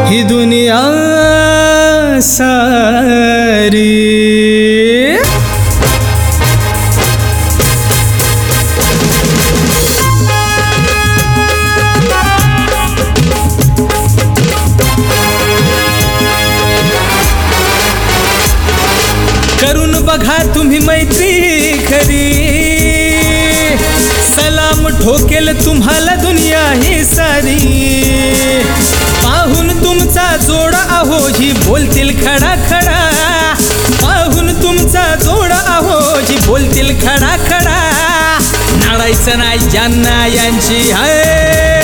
ही दुनिया सारी। करून बघा तुम्ही मैत्री खरी, सलाम ठोकेल तुम्हाला दुनिया ही सारी। पाहून तुमचा जोड अहो ही बोलतील खडा खडा, पाहून तुमचा जोड अहो ही बोलतील खडा खडा। नाडायचं नाही ज्यांना यांची आहे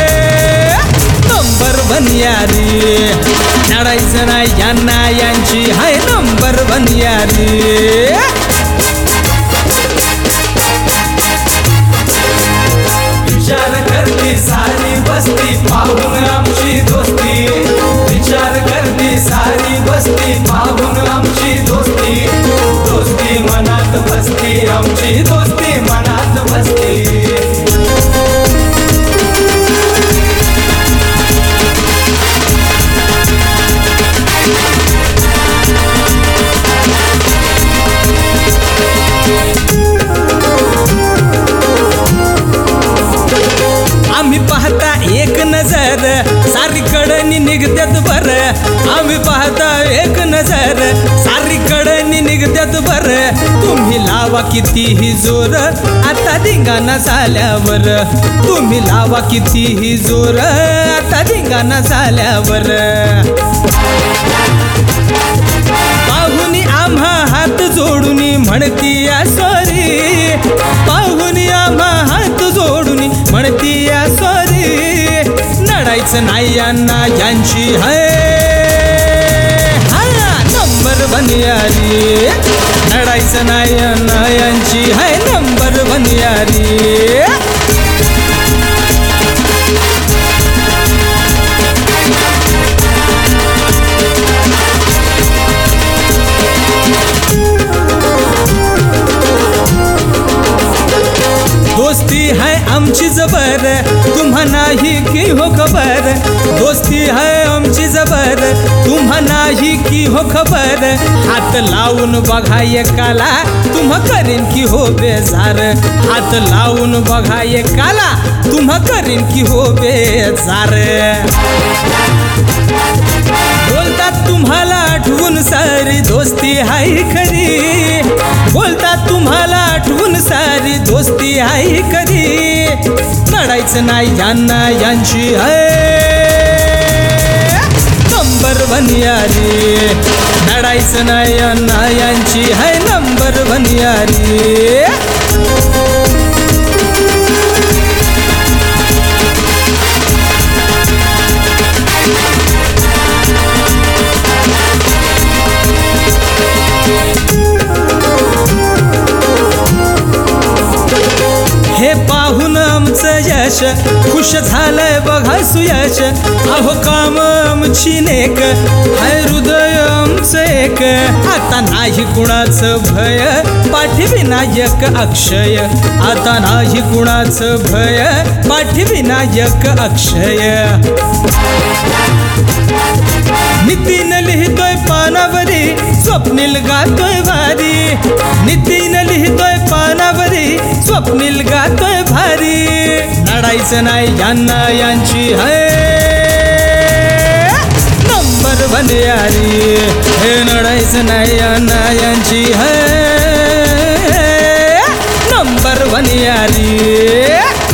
नंबर वन यारी, नाडायचं नाही यांना यांची हाय नंबर वन यारी। विचार करते सारी बस्ती पाहून आमची दोस्ती, विचार करते सारी बस्ती पाहून आमची दोस्ती। दोस्ती मनात बसती आमची दोस्ती मनात बसती। आम्ही पाहता एक नजर सारी कडनी निघत्यात बर, आम्ही पाहता एक नजर सारी कडनी निघत्यात बर। तुम्ही लावा कितीही जोर आता धिंगाणा झाल्यावर, तुम्ही लावा कितीही जोर आता धिंगाणा झाल्यावर। पाहुनी आम्हा हात जोडून म्हणती या सॉरी, पाहुनी आम्हा हात जोडून म्हणती या सॉरी। नडायचं नाही यांना यांची है नंबर वन यारी, नडायचं नाही यांना यांची है नंबर वन यारी। दोस्ती है आमची जबर तुम्हा नाही की हो खबर, दोस्ती है आमची जबर तुम्हा नाही की हो खबर। हात लावून बघा एकाला तुम्हा करीन की हो बेजार, हात लावून बघा एकाला तुम्हा करीन की हो बेजार। बोलतात तुम्हाला आठवून सारी दोस्ती हाय खरी, बोलतात तुम्हाला आठवून सारी दोस्ती हाय खरी। नडायचं नाही यांना यांची आहे नंबर वन यारी, नडायचं नाही यांना यांची आहे नंबर वन यारी। हे पाहून आमचं यश खुश झालंय बघा सुयश, अहो काम आमची नेक हाय हृदय आमचं एक। आता नाही कुणाचं भय पाठीविनायक अक्षय, आता नाही कुणाचं भय पाठीविनायक अक्षय। नितीन लिहितोय पानावरी स्वप्नील गातोय भारी, नितीन लिहितोय पानावरी स्वप्नील गातोय भारी। नडायचं नाही यांना यांची है नंबर वन यारी, हे नडायचं नाही यांना यांची है नंबर वन यारी।